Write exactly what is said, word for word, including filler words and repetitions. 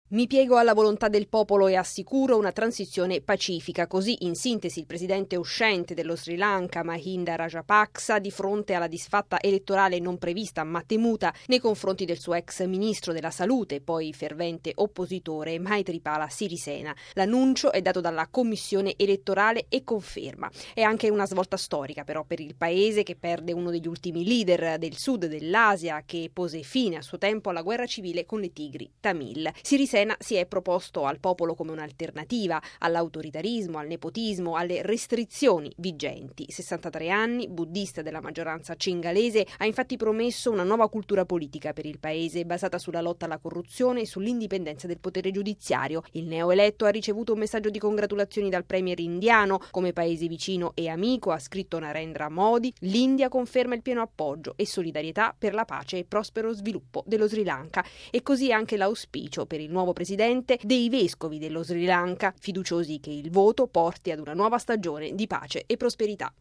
Mi piego alla volontà del popolo e assicuro una transizione pacifica. Così, in sintesi, il presidente uscente dello Sri Lanka, Mahinda Rajapaksa, di fronte alla disfatta elettorale non prevista ma temuta nei confronti del suo ex ministro della salute, poi fervente oppositore, Maithripala Sirisena. L'annuncio è dato dalla commissione elettorale e conferma. È anche una svolta storica, però, per il paese che perde uno degli ultimi leader del sud dell'Asia, che pose fine a suo tempo alla guerra civile con le tigri Tamil. Sirisena si è proposto al popolo come un'alternativa all'autoritarismo, al nepotismo, alle restrizioni vigenti. sessantatré anni, buddista della maggioranza cingalese, ha infatti promesso una nuova cultura politica per il paese basata sulla lotta alla corruzione e sull'indipendenza del potere giudiziario. Il neoeletto ha ricevuto un messaggio di congratulazioni dal premier indiano. Come paese vicino e amico, ha scritto Narendra Modi, l'India conferma il pieno appoggio e solidarietà per la pace e prospero sviluppo dello Sri Lanka. E così anche l'auspicio per il nuovo presidente dei vescovi dello Sri Lanka, fiduciosi che il voto porti ad una nuova stagione di pace e prosperità.